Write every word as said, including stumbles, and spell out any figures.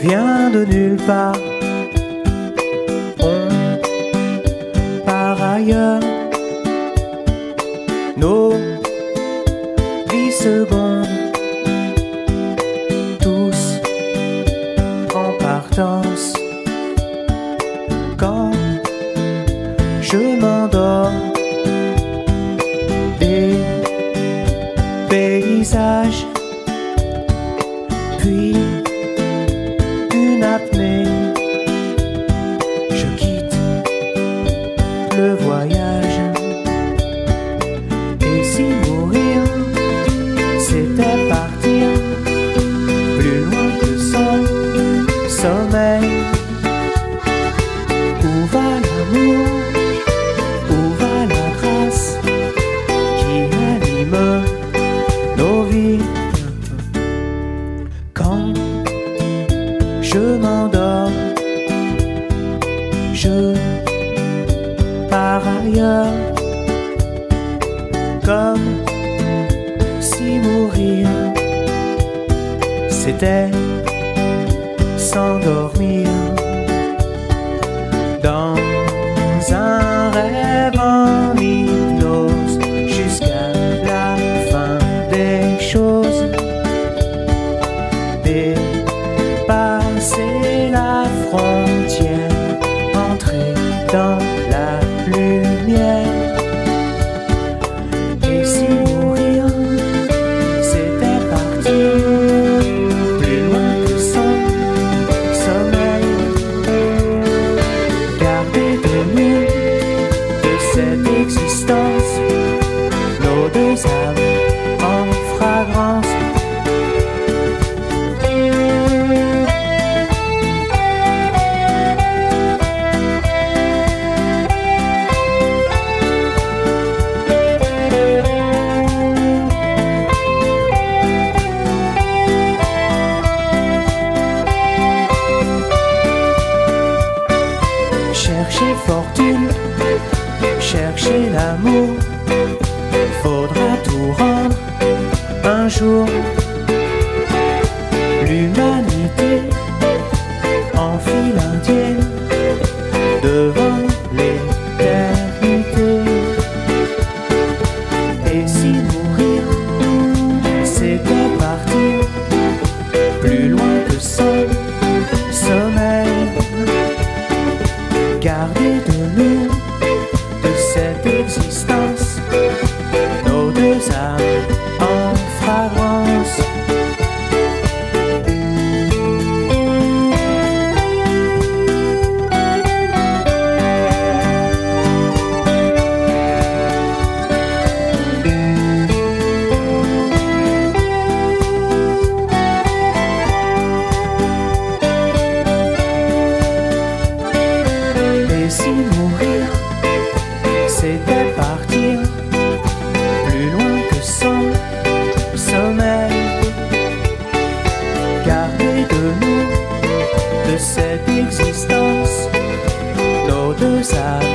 vient de nulle part. On part ailleurs. Nos vies secondes, tous en partance. Quand je m'endors, des paysages, puis une apnée. Je quitte le voyage. Et si mourir, c'était partir plus loin que son sommeil. Où va l'amour? Où va la grâce qui anime nos vies? Quand je m'endors, je pars ailleurs. Comme si mourir, c'était s'endormir dans un rêve en hypnose jusqu'à la fin des choses. Dépasser la frontière, entrer dans la lumière. Et si mourir, c'était partir plus loin que son sommeil. Garder de nous, de cette existence, nos deux âmes en fragrance. Chercher fortune, chercher l'amour, faudra tout rendre un jour. L'humanité en file indienne devant l'éternité. Et si mourir, c'était partir plus loin que son sommeil. Garder de nous, de cette existence, nos deux âmes en fragrance. Et si mourir, c'était partir plus loin que son sommeil. Garder de nous, de cette existence, nos deux âmes